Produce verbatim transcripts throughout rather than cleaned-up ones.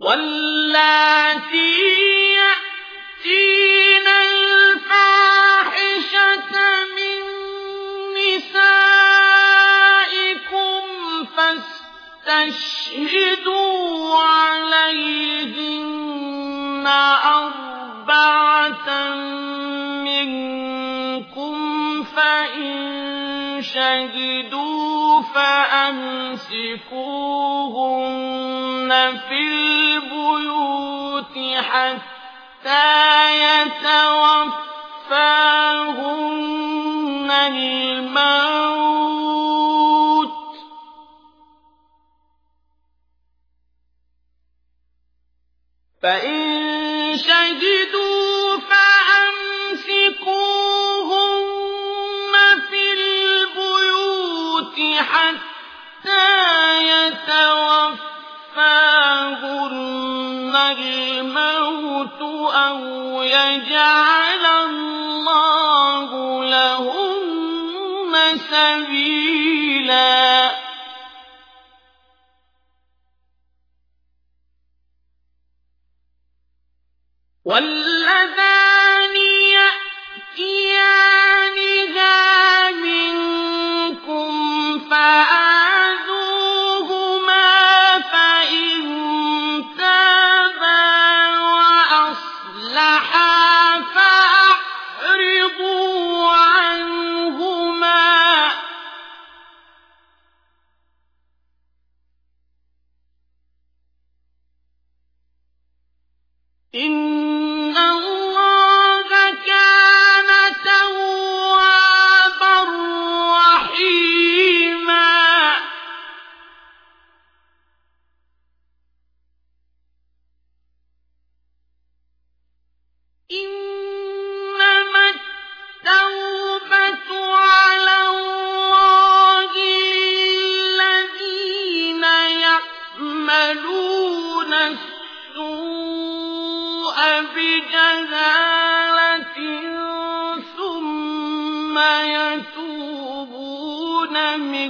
واللاتي يأتين الفاحشة من نسائكم فاستشهدوا عليهن أربعة منكم فإن شهدوا فأمسكوهن في البيوت حتى يتوفاهن الموت فإن شهدوا فأمسكوهن في البيوت حتى يتوفاهن الموت أو يجعل الله لهن سبيلا. واللذان يأتيانها منكم فآذوهما فإن تابا وأصلحا فأعرضوا عنهما إن الله كان توابا رحيما. إنما التوبة على الله للذين يعملون السوء بجهالة ثم يتوبون من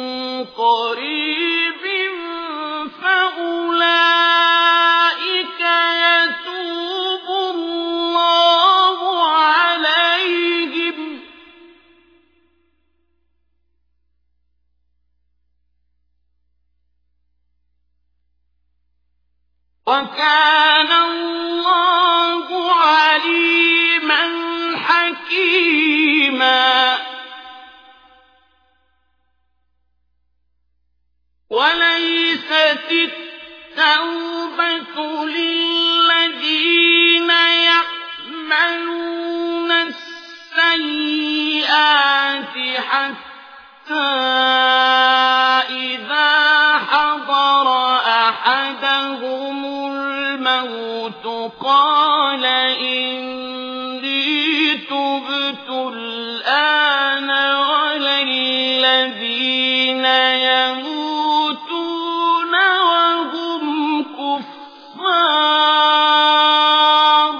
قريب فأولئك يتوب الله عليهم وكان الله عليما حكيما. وليست التوبة للذين يعملون السيئات حتى إذا حضر أحدهم الموت قال إني تبت الآن ولا الذين يموتون وهم كفار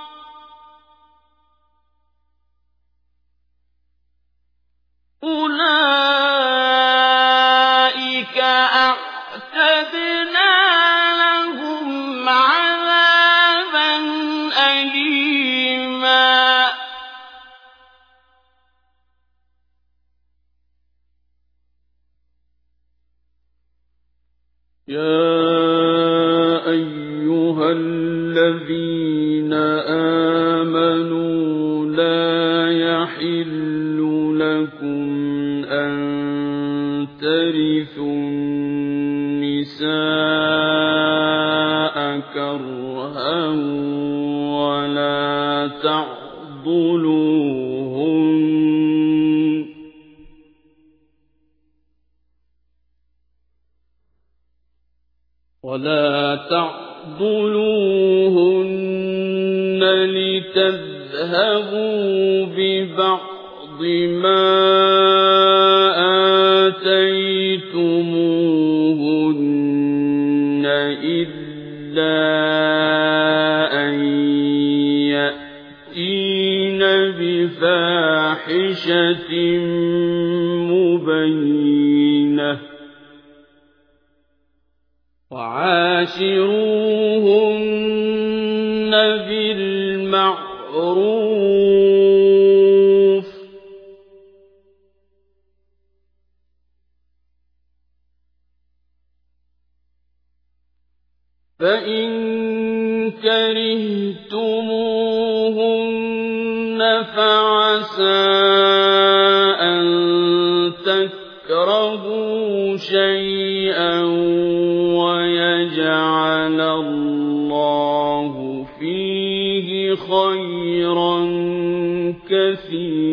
أولئك أعتدنا لهم عذابا أليما. يا أيها الذين آمنوا لا يحل لكم أن ترثوا النساء كرها ولا تعضلوهن ولا تعضلوهن لتذهبوا ببعض ما آتيتموهن إلا أن يأتين بفاحشة مبينة وعاشرون بِالْمَعْرُوفِ ۗ فَإِن كَرِهْتُمُوهُنَّ فَعَسَىٰ أَن تَكْرَهُوا شَيْئًا وَيَجْعَلَ اللَّهُ فِيهِ خَيْرًا كَثِيرًا.